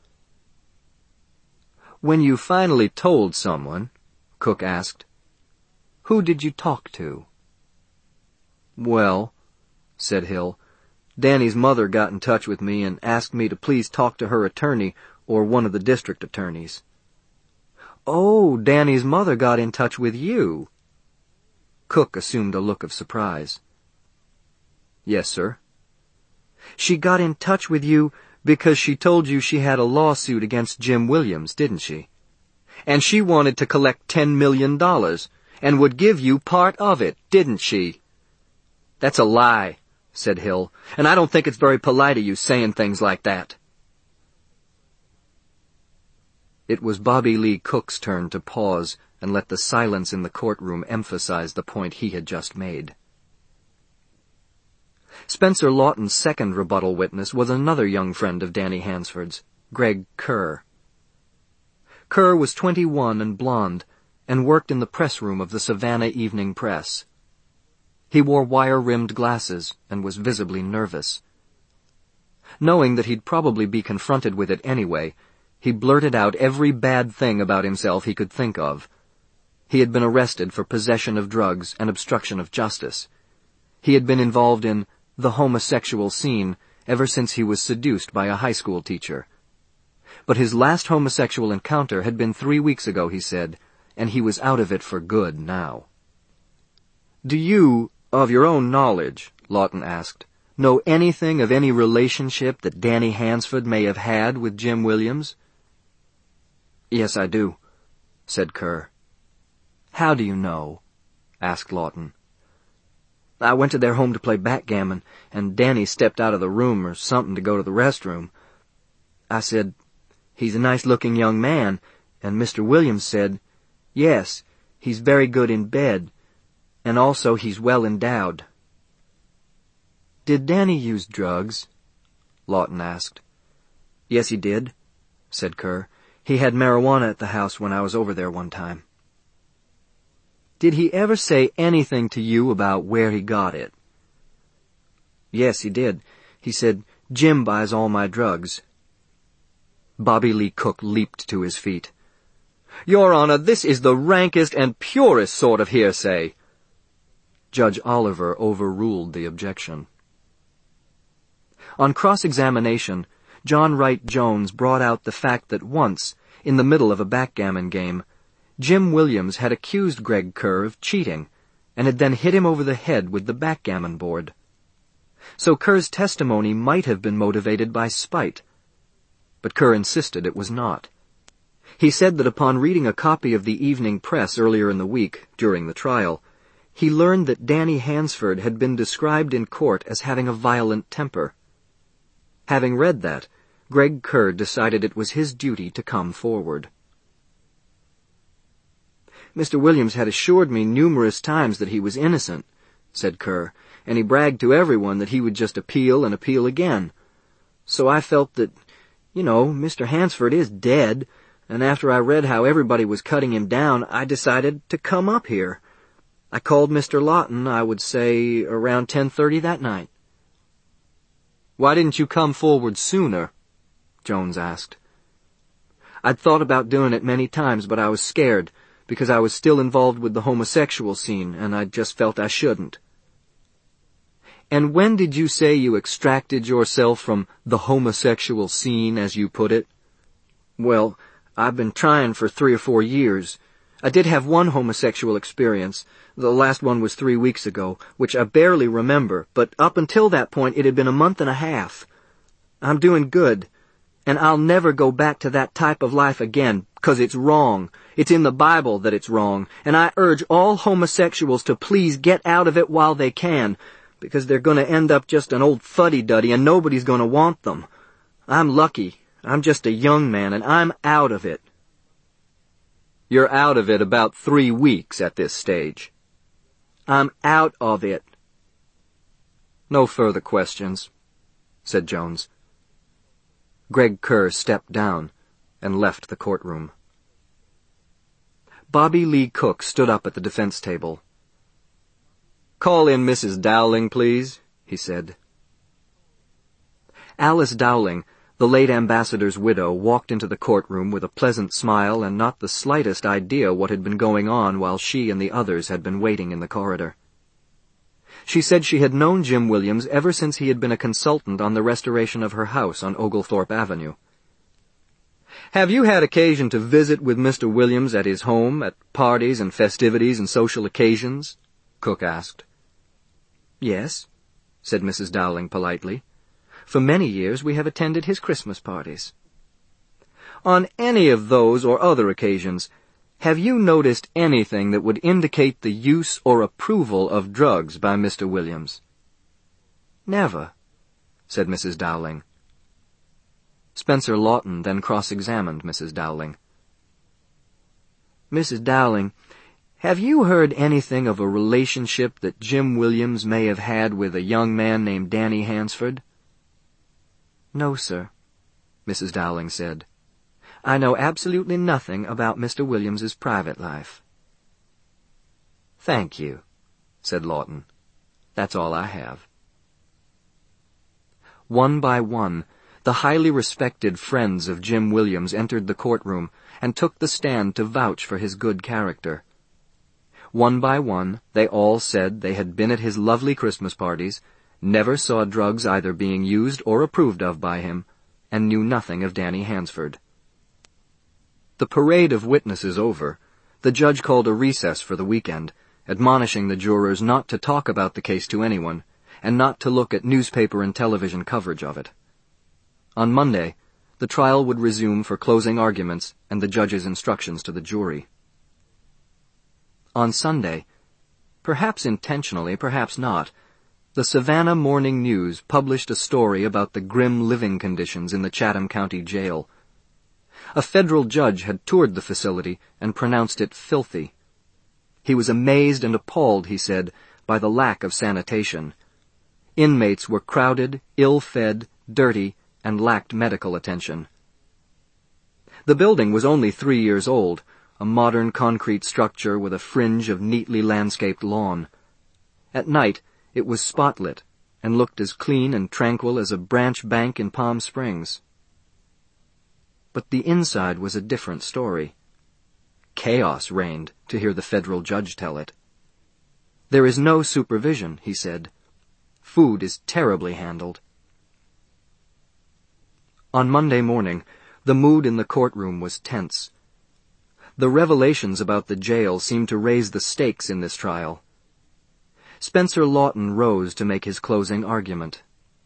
"When you finally told someone," Cook asked, "who did you talk to?" "Well," said Hill, "Danny's mother got in touch with me and asked me to please talk to her attorney or one of the district attorneys." "Oh, Danny's mother got in touch with you." Cook assumed a look of surprise. "Yes, sir." "She got in touch with you because she told you she had a lawsuit against Jim Williams, didn't she? And she wanted to collect ten million dollars and would give you part of it, didn't she?" "That's a lie," said Hill, "and I don't think it's very polite of you saying things like that." It was Bobby Lee Cook's turn to pause and let the silence in the courtroom emphasize the point he had just made. Spencer Lawton's second rebuttal witness was another young friend of Danny Hansford's, Greg Kerr. Kerr was twenty-one and blond, and worked in the press room of the Savannah Evening Press. He wore wire-rimmed glasses and was visibly nervous. Knowing that he'd probably be confronted with it anyway, he blurted out every bad thing about himself he could think of. He had been arrested for possession of drugs and obstruction of justice. He had been involved in the homosexual scene ever since he was seduced by a high school teacher. But his last homosexual encounter had been three weeks ago, he said, and he was out of it for good now. "Do you, of your own knowledge," Lawton asked, "know anything of any relationship that Danny Hansford may have had with Jim Williams?" "Yes, I do," said Kerr. "How do you know?" asked Lawton. "I went to their home to play backgammon, and Danny stepped out of the room or something to go to the restroom. I said, 'He's a nice-looking young man,' and Mister Williams said, 'Yes, he's very good in bed, and also he's well endowed.'" "Did Danny use drugs?" Lawton asked. "Yes, he did," said Kerr. "He had marijuana at the house when I was over there one time." "Did he ever say anything to you about where he got it?" "Yes, he did. He said, 'Jim buys all my drugs.'" Bobby Lee Cook leaped to his feet. "Your Honor, this is the rankest and purest sort of hearsay." Judge Oliver overruled the objection. On cross-examination, John Wright Jones brought out the fact that once, in the middle of a backgammon game, Jim Williams had accused Greg Kerr of cheating, and had then hit him over the head with the backgammon board. So Kerr's testimony might have been motivated by spite, but Kerr insisted it was not. He said that upon reading a copy of the Evening Press earlier in the week, during the trial, he learned that Danny Hansford had been described in court as having a violent temper. Having read that, Greg Kerr decided it was his duty to come forward. "Mister Williams had assured me numerous times that he was innocent," said Kerr, "and he bragged to everyone that he would just appeal and appeal again. So I felt that, you know, Mister Hansford is dead, and after I read how everybody was cutting him down, I decided to come up here. I called Mister Lawton, I would say, around ten thirty that night." "Why didn't you come forward sooner?" Jones asked. "I'd thought about doing it many times, but I was scared, because I was still involved with the homosexual scene, and I just felt I shouldn't." "And when did you say you extracted yourself from the homosexual scene, as you put it?" "Well, I've been trying for three or four years. I did have one homosexual experience. The last one was three weeks ago, which I barely remember, but up until that point it had been a month and a half. I'm doing good, and I'll never go back to that type of life again, 'cause it's wrong. It's in the Bible that it's wrong, and I urge all homosexuals to please get out of it while they can, because they're going to end up just an old fuddy-duddy and nobody's going to want them. I'm lucky, I'm just a young man, and I'm out of it. You're out of it about three weeks at this stage. I'm out of it. No further questions, said Jones. Greg Kerr stepped down and left the courtroom. Bobby Lee Cook stood up at the defense table. "Call in Missus Dowling, please," he said. Alice Dowling, the late ambassador's widow, walked into the courtroom with a pleasant smile and not the slightest idea what had been going on while she and the others had been waiting in the corridor. She said she had known Jim Williams ever since he had been a consultant on the restoration of her house on Oglethorpe Avenue. "Have you had occasion to visit with Mister Williams at his home, at parties and festivities and social occasions?" Cook asked. "Yes," said Missus Dowling politely. "For many years we have attended his Christmas parties." "On any of those or other occasions, have you noticed anything that would indicate the use or approval of drugs by Mister Williams?" "Never," said Missus Dowling. Spencer Lawton then cross-examined Missus Dowling. "Missus Dowling, have you heard anything of a relationship that Jim Williams may have had with a young man named Danny Hansford?" "No, sir," Missus Dowling said. "I know absolutely nothing about Mister Williams's private life." "Thank you," said Lawton. "That's all I have." One by one, the highly respected friends of Jim Williams entered the courtroom and took the stand to vouch for his good character. One by one, they all said they had been at his lovely Christmas parties, never saw drugs either being used or approved of by him, and knew nothing of Danny Hansford. The parade of witnesses over, the judge called a recess for the weekend, admonishing the jurors not to talk about the case to anyone, and not to look at newspaper and television coverage of it. On Monday, the trial would resume for closing arguments and the judge's instructions to the jury. On Sunday, perhaps intentionally, perhaps not, the Savannah Morning News published a story about the grim living conditions in the Chatham County Jail. A federal judge had toured the facility and pronounced it filthy. He was amazed and appalled, he said, by the lack of sanitation. Inmates were crowded, ill-fed, dirty, and lacked medical attention. The building was only three years old, a modern concrete structure with a fringe of neatly landscaped lawn. At night, it was spotlit and looked as clean and tranquil as a branch bank in Palm Springs. But the inside was a different story. Chaos reigned, to hear the federal judge tell it. "There is no supervision," he said. "Food is terribly handled." On Monday morning, the mood in the courtroom was tense. The revelations about the jail seemed to raise the stakes in this trial. Spencer Lawton rose to make his closing argument.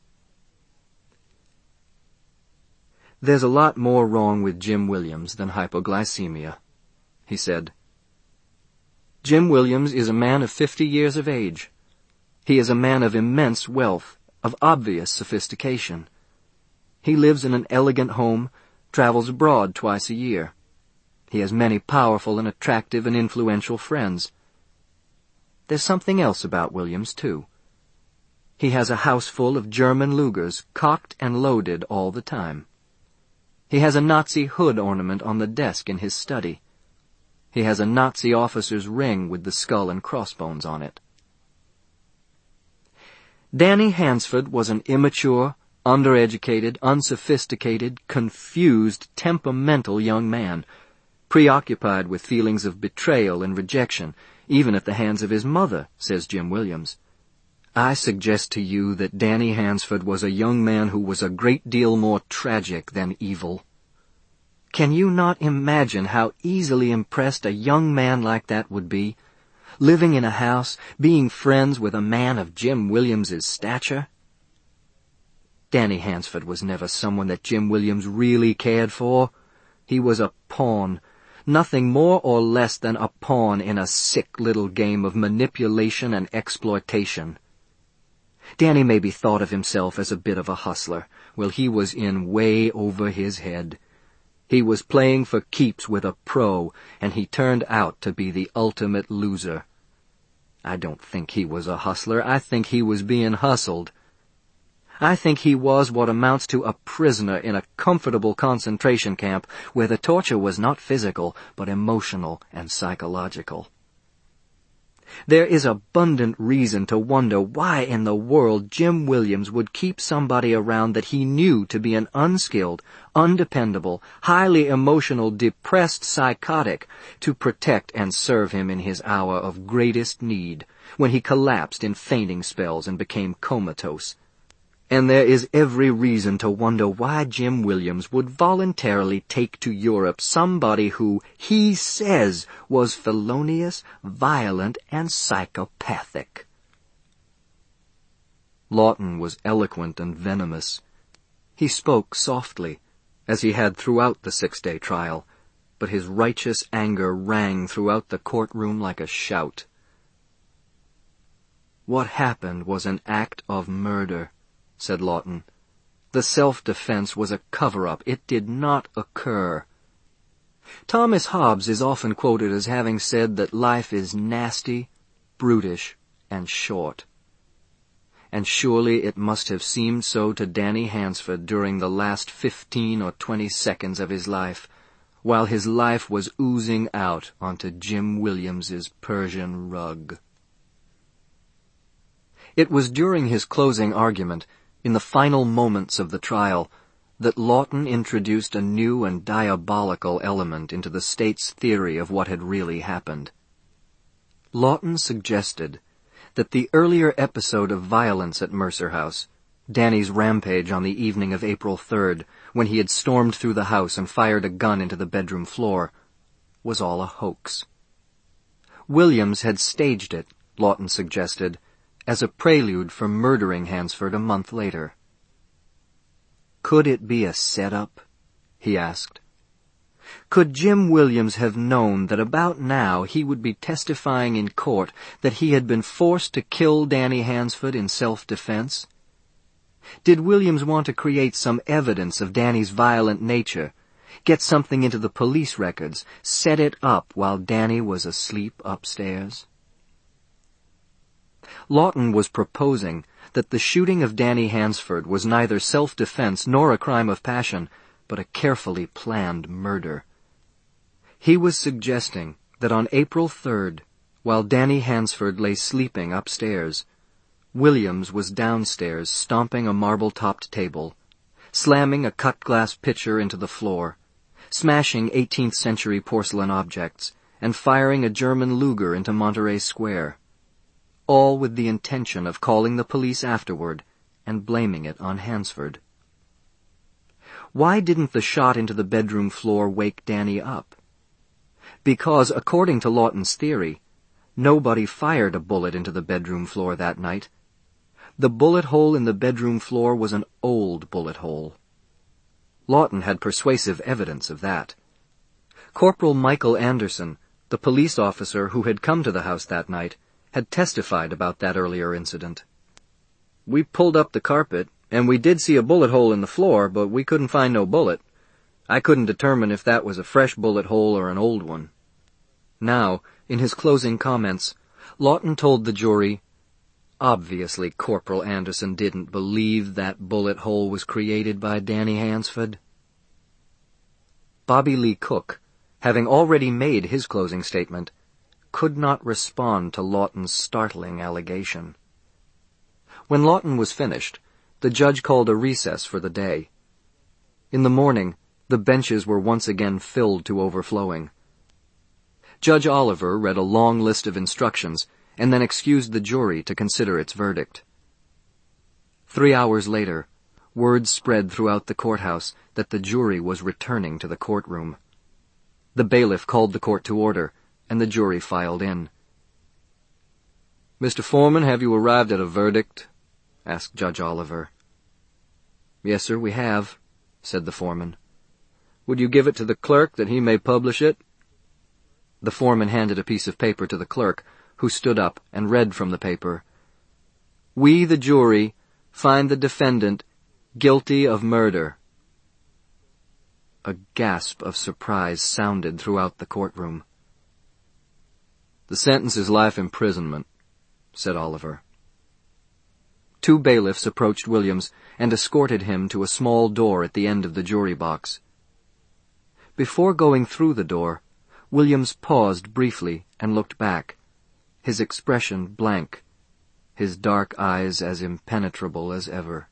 "There's a lot more wrong with Jim Williams than hypoglycemia," he said. "Jim Williams is a man of fifty years of age. He is a man of immense wealth, of obvious sophistication. He lives in an elegant home, travels abroad twice a year. He has many powerful and attractive and influential friends. There's something else about Williams, too. He has a house full of German Lugers, cocked and loaded all the time. He has a Nazi hood ornament on the desk in his study. He has a Nazi officer's ring with the skull and crossbones on it." Danny Hansford was an immature, undereducated, unsophisticated, confused, temperamental young man, preoccupied with feelings of betrayal and rejection, even at the hands of his mother, says Jim Williams. I suggest to you that Danny Hansford was a young man who was a great deal more tragic than evil. Can you not imagine how easily impressed a young man like that would be, living in a house, being friends with a man of Jim Williams's stature? Danny Hansford was never someone that Jim Williams really cared for. He was a pawn, nothing more or less than a pawn in a sick little game of manipulation and exploitation. Danny maybe thought of himself as a bit of a hustler. Well, he was in way over his head. He was playing for keeps with a pro, and he turned out to be the ultimate loser. I don't think he was a hustler. I think he was being hustled. I think he was what amounts to a prisoner in a comfortable concentration camp where the torture was not physical, but emotional and psychological. There is abundant reason to wonder why in the world Jim Williams would keep somebody around that he knew to be an unskilled, undependable, highly emotional, depressed psychotic to protect and serve him in his hour of greatest need, when he collapsed in fainting spells and became comatose. And there is every reason to wonder why Jim Williams would voluntarily take to Europe somebody who, he says, was felonious, violent, and psychopathic. Lawton was eloquent and venomous. He spoke softly, as he had throughout the six-day trial, but his righteous anger rang throughout the courtroom like a shout. "What happened was an act of murder," said Lawton. "The self-defense was a cover-up. It did not occur." Thomas Hobbes is often quoted as having said that life is nasty, brutish, and short. And surely it must have seemed so to Danny Hansford during the last fifteen or twenty seconds of his life, while his life was oozing out onto Jim Williams's Persian rug. It was during his closing argument, in the final moments of the trial, that Lawton introduced a new and diabolical element into the state's theory of what had really happened. Lawton suggested that the earlier episode of violence at Mercer House, Danny's rampage on the evening of April third, when he had stormed through the house and fired a gun into the bedroom floor, was all a hoax. Williams had staged it, Lawton suggested, as a prelude for murdering Hansford a month later. Could it be a setup? He asked. Could Jim Williams have known that about now he would be testifying in court that he had been forced to kill Danny Hansford in self-defense? Did Williams want to create some evidence of Danny's violent nature, get something into the police records, set it up while Danny was asleep upstairs? Lawton was proposing that the shooting of Danny Hansford was neither self-defense nor a crime of passion, but a carefully planned murder. He was suggesting that on April third, while Danny Hansford lay sleeping upstairs, Williams was downstairs stomping a marble-topped table, slamming a cut-glass pitcher into the floor, smashing eighteenth-century porcelain objects, and firing a German Luger into Monterey Square, all with the intention of calling the police afterward and blaming it on Hansford. Why didn't the shot into the bedroom floor wake Danny up? Because, according to Lawton's theory, nobody fired a bullet into the bedroom floor that night. The bullet hole in the bedroom floor was an old bullet hole. Lawton had persuasive evidence of that. Corporal Michael Anderson, the police officer who had come to the house that night, had testified about that earlier incident. "We pulled up the carpet, and we did see a bullet hole in the floor, but we couldn't find no bullet. I couldn't determine if that was a fresh bullet hole or an old one." Now, in his closing comments, Lawton told the jury, obviously Corporal Anderson didn't believe that bullet hole was created by Danny Hansford. Bobby Lee Cook, having already made his closing statement, could not respond to Lawton's startling allegation. When Lawton was finished, the judge called a recess for the day. In the morning, the benches were once again filled to overflowing. Judge Oliver read a long list of instructions and then excused the jury to consider its verdict. Three hours later, word spread throughout the courthouse that the jury was returning to the courtroom. The bailiff called the court to order, and the jury filed in. "Mister Foreman, have you arrived at a verdict?" asked Judge Oliver. "Yes, sir, we have," said the foreman. "Would you give it to the clerk that he may publish it?" The foreman handed a piece of paper to the clerk, who stood up and read from the paper. We, the jury, find the defendant guilty of murder. A gasp of surprise sounded throughout the courtroom. The sentence is life imprisonment, said Oliver. Two bailiffs approached Williams and escorted him to a small door at the end of the jury box. Before going through the door, Williams paused briefly and looked back, his expression blank, his dark eyes as impenetrable as ever.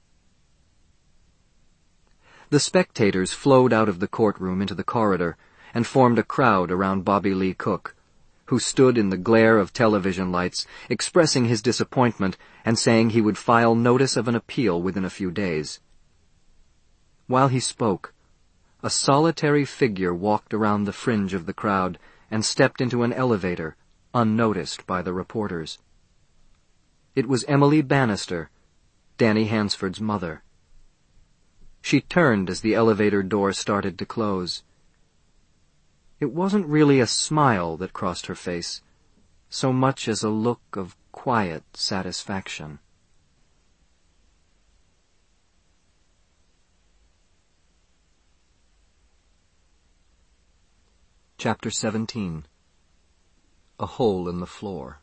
The spectators flowed out of the courtroom into the corridor and formed a crowd around Bobby Lee Cook, who stood in the glare of television lights, expressing his disappointment and saying he would file notice of an appeal within a few days. While he spoke, a solitary figure walked around the fringe of the crowd and stepped into an elevator, unnoticed by the reporters. It was Emily Bannister, Danny Hansford's mother. She turned as the elevator door started to close. It wasn't really a smile that crossed her face, so much as a look of quiet satisfaction. Chapter seventeen. A Hole in the Floor.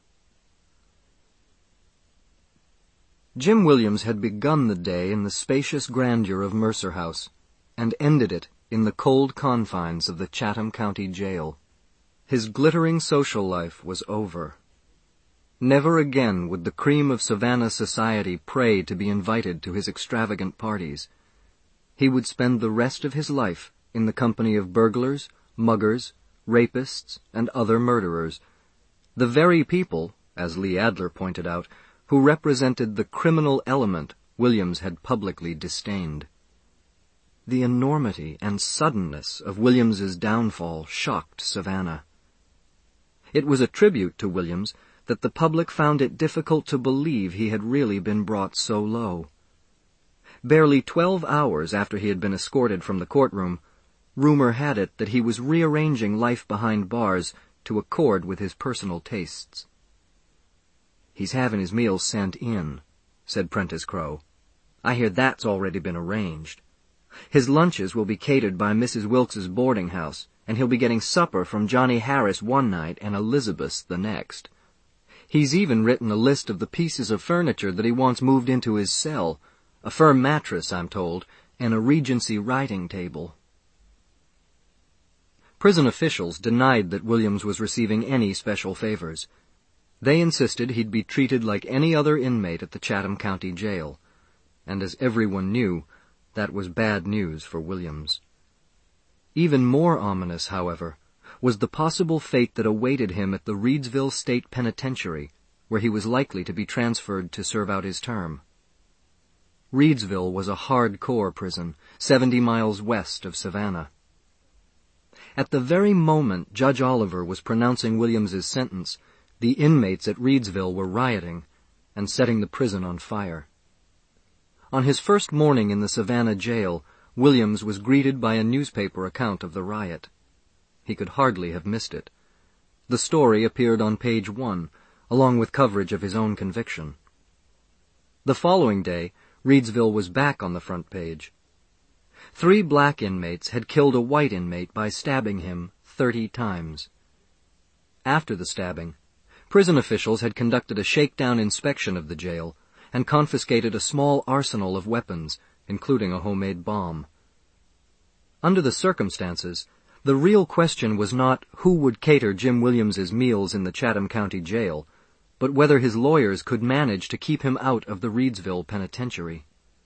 Jim Williams had begun the day in the spacious grandeur of Mercer House, and ended it in the cold confines of the Chatham County Jail. His glittering social life was over. Never again would the cream of Savannah society pray to be invited to his extravagant parties. He would spend the rest of his life in the company of burglars, muggers, rapists, and other murderers, the very people, as Lee Adler pointed out, who represented the criminal element Williams had publicly disdained. The enormity and suddenness of Williams's downfall shocked Savannah. It was a tribute to Williams that the public found it difficult to believe he had really been brought so low. Barely twelve hours after he had been escorted from the courtroom, rumor had it that he was rearranging life behind bars to accord with his personal tastes. "He's having his meals sent in," said Prentice Crow. "I hear that's already been arranged. His lunches will be catered by Missus Wilkes's boarding house, and he'll be getting supper from Johnny Harris one night and Elizabeth's the next. He's even written a list of the pieces of furniture that he wants moved into his cell, a firm mattress, I'm told, and a Regency writing table." Prison officials denied that Williams was receiving any special favors. They insisted he'd be treated like any other inmate at the Chatham County Jail, and as everyone knew, that was bad news for Williams. Even more ominous, however, was the possible fate that awaited him at the Reedsville State Penitentiary, where he was likely to be transferred to serve out his term. Reedsville was a hard-core prison, seventy miles west of Savannah. At the very moment Judge Oliver was pronouncing Williams's sentence, the inmates at Reedsville were rioting and setting the prison on fire. On his first morning in the Savannah jail, Williams was greeted by a newspaper account of the riot. He could hardly have missed it. The story appeared on page one, along with coverage of his own conviction. The following day, Reedsville was back on the front page. Three black inmates had killed a white inmate by stabbing him thirty times. After the stabbing, prison officials had conducted a shakedown inspection of the jail and confiscated a small arsenal of weapons, including a homemade bomb. Under the circumstances, the real question was not who would cater Jim Williams's meals in the Chatham County Jail, but whether his lawyers could manage to keep him out of the Reedsville Penitentiary.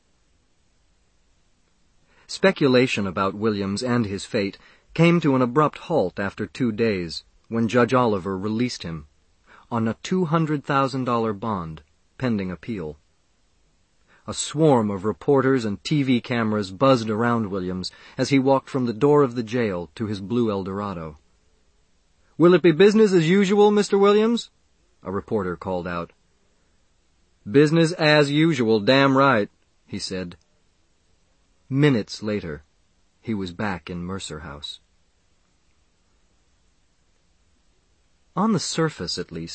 Speculation about Williams and his fate came to an abrupt halt after two days, when Judge Oliver released him, on a two hundred thousand dollars bond, pending appeal. A swarm of reporters and T V cameras buzzed around Williams as he walked from the door of the jail to his blue Eldorado. "Will it be business as usual, Mister Williams?" a reporter called out. "Business as usual, damn right," he said. Minutes later, he was back in Mercer House. On the surface, at least,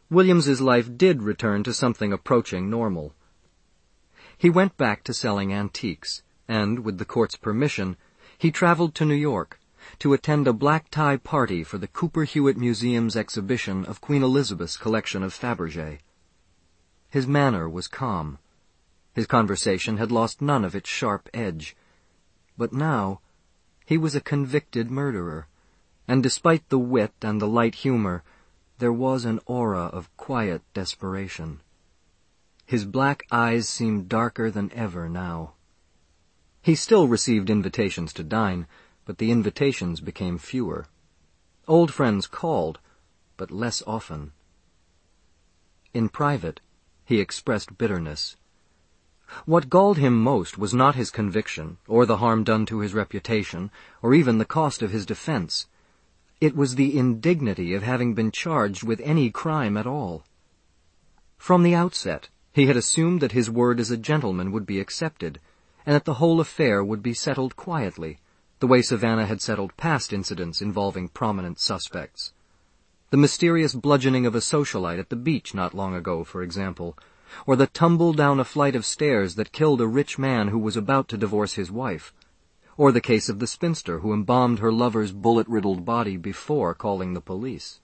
Williams's life did return to something approaching normal. He went back to selling antiques, and, with the court's permission, he traveled to New York to attend a black-tie party for the Cooper Hewitt Museum's exhibition of Queen Elizabeth's collection of Fabergé. His manner was calm. His conversation had lost none of its sharp edge. But now he was a convicted murderer, and despite the wit and the light humor, there was an aura of quiet desperation. His black eyes seemed darker than ever now. He still received invitations to dine, but the invitations became fewer. Old friends called, but less often. In private, he expressed bitterness. What galled him most was not his conviction, or the harm done to his reputation, or even the cost of his defense. It was the indignity of having been charged with any crime at all. From the outset, he had assumed that his word as a gentleman would be accepted, and that the whole affair would be settled quietly, the way Savannah had settled past incidents involving prominent suspects. The mysterious bludgeoning of a socialite at the beach not long ago, for example, or the tumble down a flight of stairs that killed a rich man who was about to divorce his wife, or the case of the spinster who embalmed her lover's bullet-riddled body before calling the police.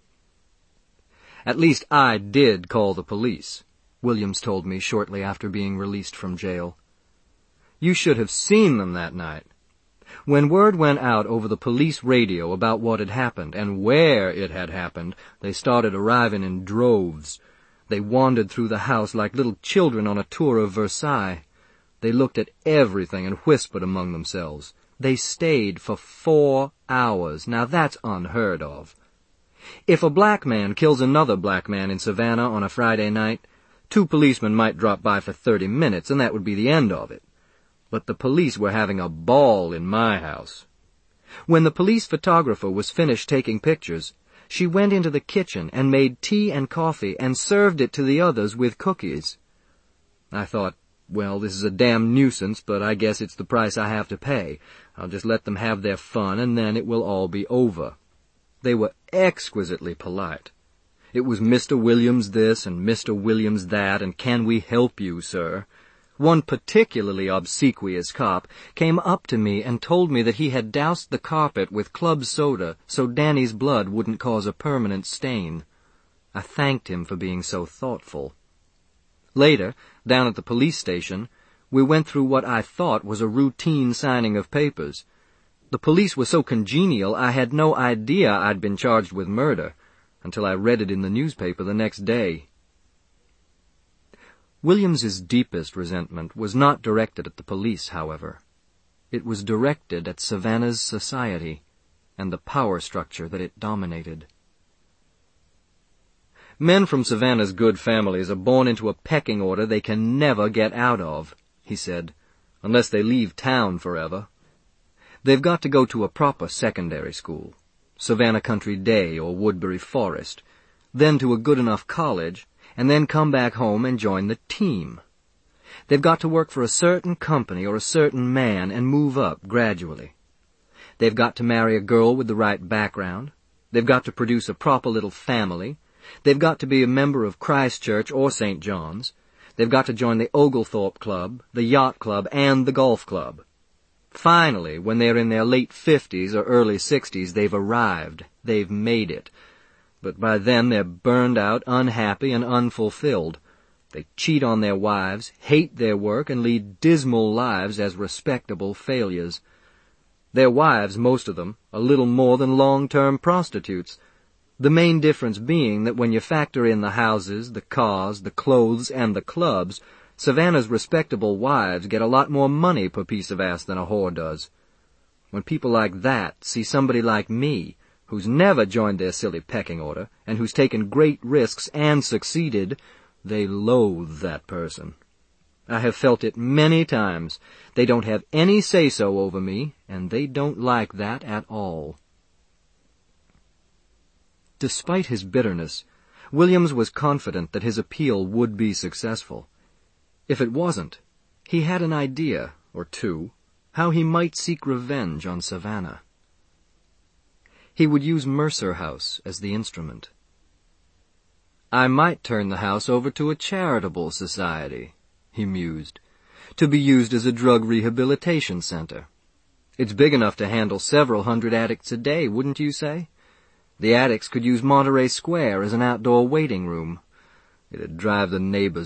"At least I did call the police," Williams told me shortly after being released from jail. "You should have seen them that night. When word went out over the police radio about what had happened and where it had happened, they started arriving in droves. They wandered through the house like little children on a tour of Versailles. They looked at everything and whispered among themselves. They stayed for four hours. Now that's unheard of. If a black man kills another black man in Savannah on a Friday night, two policemen might drop by for thirty minutes, and that would be the end of it. But the police were having a ball in my house. When the police photographer was finished taking pictures, she went into the kitchen and made tea and coffee and served it to the others with cookies. I thought, well, this is a damn nuisance, but I guess it's the price I have to pay. I'll just let them have their fun, and then it will all be over. They were exquisitely polite. It was Mister Williams this and Mister Williams that, and can we help you, sir? One particularly obsequious cop came up to me and told me that he had doused the carpet with club soda so Danny's blood wouldn't cause a permanent stain. I thanked him for being so thoughtful. Later, down at the police station, we went through what I thought was a routine signing of papers. The police were so congenial I had no idea I'd been charged with murder, until I read it in the newspaper the next day. Williams's deepest resentment was not directed at the police, however. It was directed at Savannah's society and the power structure that it dominated. "Men from Savannah's good families are born into a pecking order they can never get out of," he said, "unless they leave town forever. They've got to go to a proper secondary school, Savannah Country Day or Woodbury Forest, then to a good enough college, and then come back home and join the team. They've got to work for a certain company or a certain man and move up gradually. They've got to marry a girl with the right background. They've got to produce a proper little family. They've got to be a member of Christ Church or Saint John's. They've got to join the Oglethorpe Club, the Yacht Club, and the Golf Club. Finally, when they're in their late fifties or early sixties, they've arrived. They've made it. But by then they're burned out, unhappy, and unfulfilled. They cheat on their wives, hate their work, and lead dismal lives as respectable failures. Their wives, most of them, are little more than long-term prostitutes, the main difference being that when you factor in the houses, the cars, the clothes, and the clubs, Savannah's respectable wives get a lot more money per piece of ass than a whore does. When people like that see somebody like me, who's never joined their silly pecking order, and who's taken great risks and succeeded, they loathe that person. I have felt it many times. They don't have any say-so over me, and they don't like that at all. Despite his bitterness, Williams was confident that his appeal would be successful. If it wasn't, he had an idea, or two, how he might seek revenge on Savannah. He would use Mercer House as the instrument. I might turn the house over to a charitable society, he mused, to be used as a drug rehabilitation center. It's big enough to handle several hundred addicts a day, wouldn't you say? The addicts could use Monterey Square as an outdoor waiting room. It'd drive the neighbors